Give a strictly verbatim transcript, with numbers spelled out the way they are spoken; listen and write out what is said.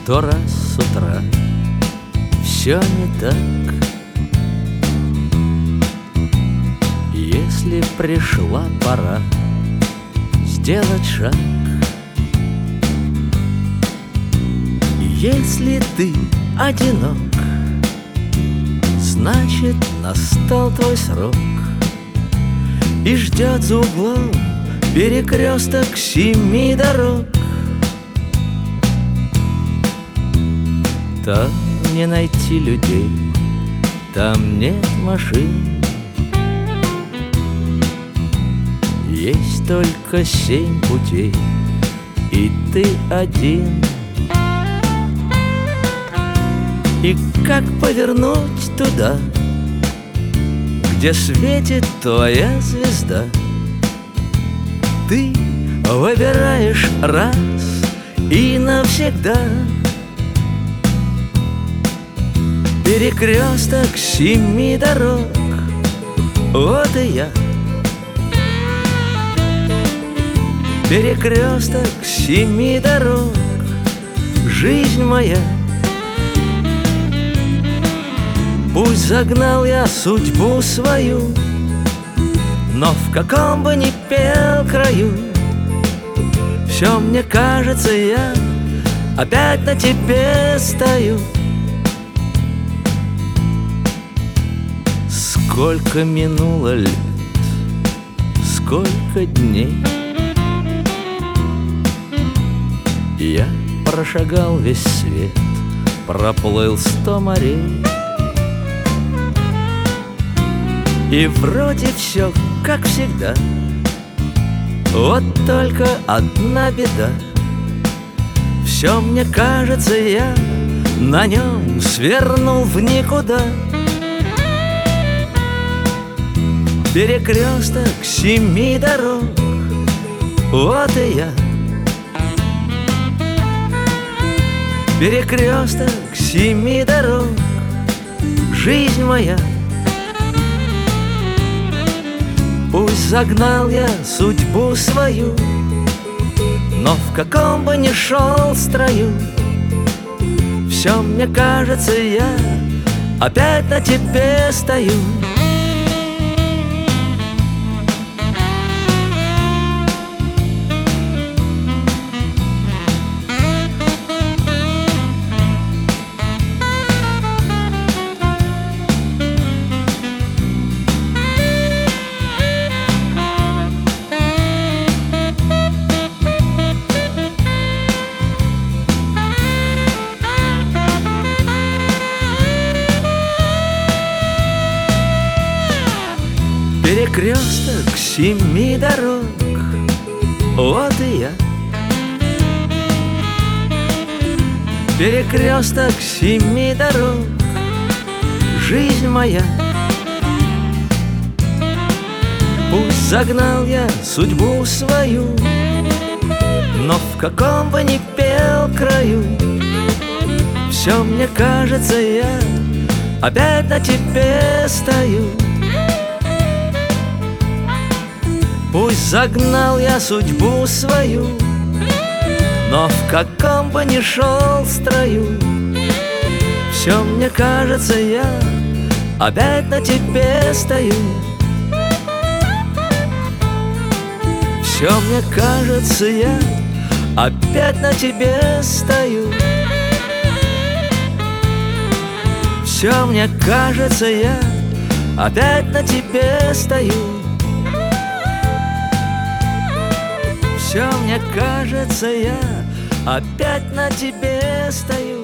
Сто раз с утра все не так. Если пришла пора сделать шаг, если ты одинок, значит, настал твой срок, и ждет за углом перекресток семи дорог. Там не найти людей, там нет машин, есть только семь путей, и ты один. И как повернуть туда, где светит твоя звезда? Ты выбираешь раз и навсегда. Перекресток семи дорог, вот и я. Перекресток семи дорог, жизнь моя. Пусть загнал я судьбу свою, но в каком бы ни пел краю, все мне кажется, я опять на тебе стою. Сколько минуло лет, сколько дней, я прошагал весь свет, проплыл сто морей. И вроде все как всегда, вот только одна беда. Все мне кажется, я на нем свернул в никуда. Перекресток семи дорог, вот и я. Перекресток семи дорог, жизнь моя. Пусть загнал я судьбу свою, но в каком бы ни шел строю, все мне кажется, я опять на тебе стою. Перекресток семи дорог, вот и я. Перекресток семи дорог, жизнь моя. Пусть загнал я судьбу свою, но в каком бы ни пел краю, все мне кажется, я опять на тебе стою. Пусть загнал я судьбу свою, но в каком бы ни шел строю, все мне кажется, я опять на тебе стою. Все мне кажется, я опять на тебе стою. Все мне кажется, я опять на тебе стою. Все мне кажется, я опять на тебе стою.